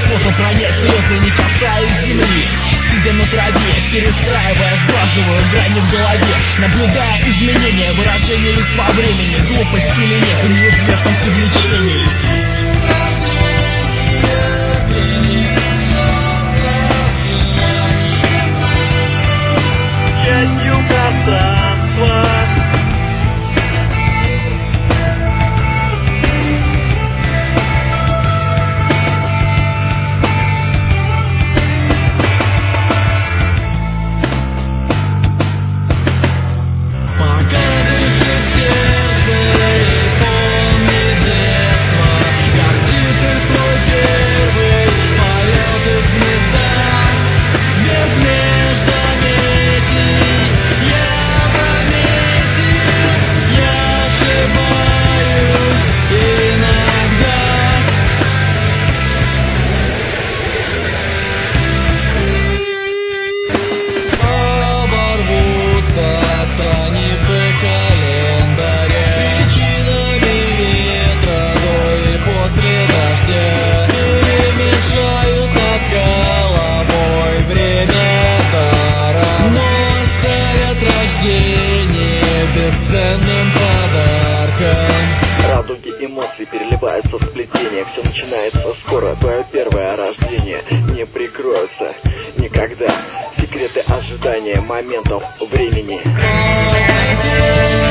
способ ронять слезы, не касаясь земли. Сидя на траве, перестраивая, сглаживаю грани в голове, наблюдая изменения выражения лиц во времени. Глупость или нет, неизвестность увлечений. Частью пространства. Радуги эмоций переливаются в сплетениях. Все начинается скоро, твое первое рождение. Не прикроются никогда секреты ожидания моментов времени.